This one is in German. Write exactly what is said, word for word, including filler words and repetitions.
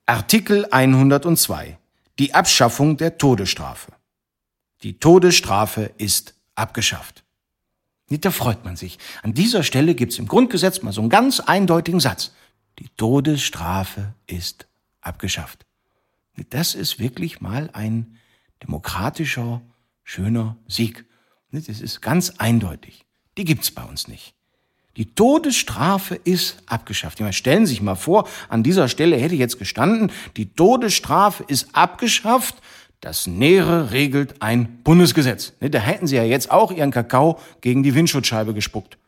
Artikel hundertzwei. Die Abschaffung der Todesstrafe. Die Todesstrafe ist abgeschafft. Da freut man sich. An dieser Stelle gibt's im Grundgesetz mal so einen ganz eindeutigen Satz. Die Todesstrafe ist abgeschafft. Das ist wirklich mal ein demokratischer, schöner Sieg. Das ist ganz eindeutig. Die gibt's bei uns nicht. Die Todesstrafe ist abgeschafft. Ja, stellen Sie sich mal vor, an dieser Stelle hätte jetzt gestanden, die Todesstrafe ist abgeschafft, das Nähere regelt ein Bundesgesetz. Da hätten Sie ja jetzt auch Ihren Kakao gegen die Windschutzscheibe gespuckt.